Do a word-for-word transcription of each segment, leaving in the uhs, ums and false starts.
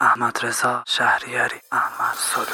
احمد رضا شهریاری، احمد سلو.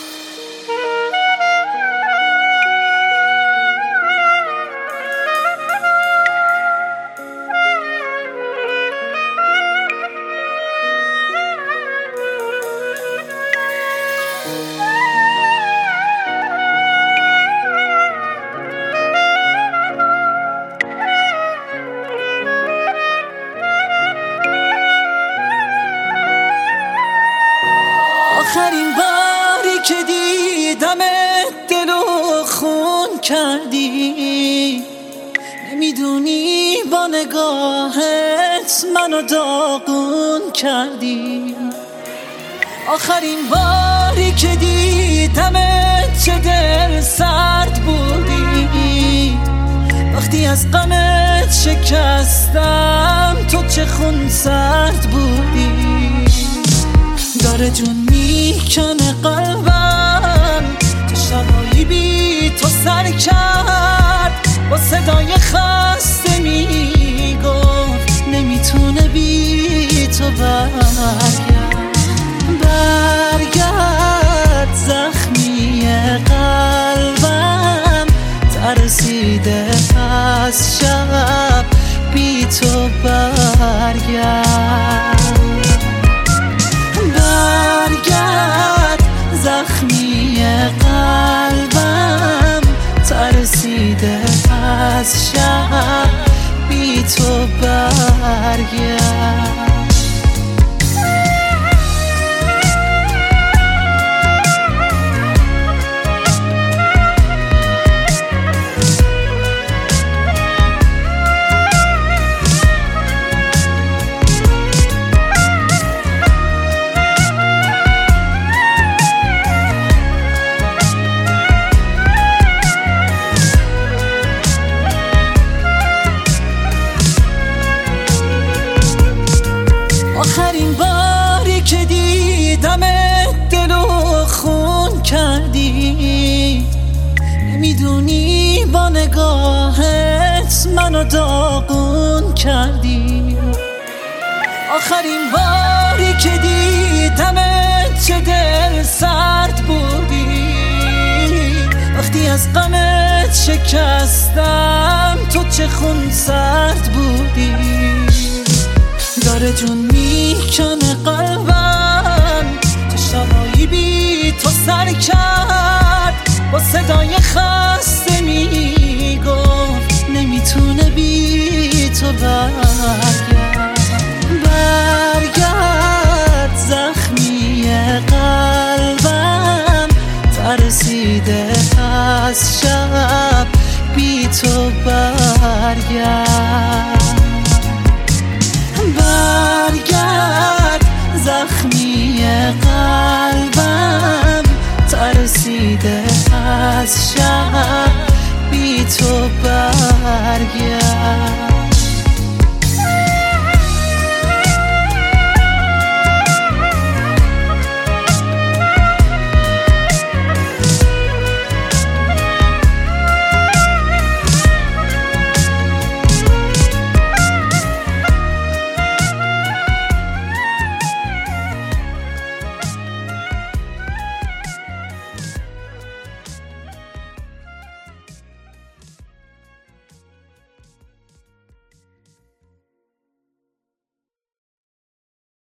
آخرین باری که دیدمت دلو خون کردی، نمیدونی با نگاهت منو داغون کردی. آخرین باری که دیدمت چه دل سرد بودی، وقتی از غمت شکستم تو چه خون سرد بودی. داره جون میکنه قلبم، چه شبایی بی تو سر کرد، با صدای خسته میگفت نمیتونه بی تو برگرد. برگرد زخمی قلبم، ترسیده از شب بی تو برگرد. برگرد زخمی قلبم، ترسیده از شب بی تو برگرد. آخرین باری که دیدمت دلو خون کردی، نمیدونی با نگاهت منو داغون کردی. آخرین باری که دیدمت چه دل سرد بودی، وقتی از غمت شکستم تو چه خون سرد بودی. داره جون میکنه قلبم،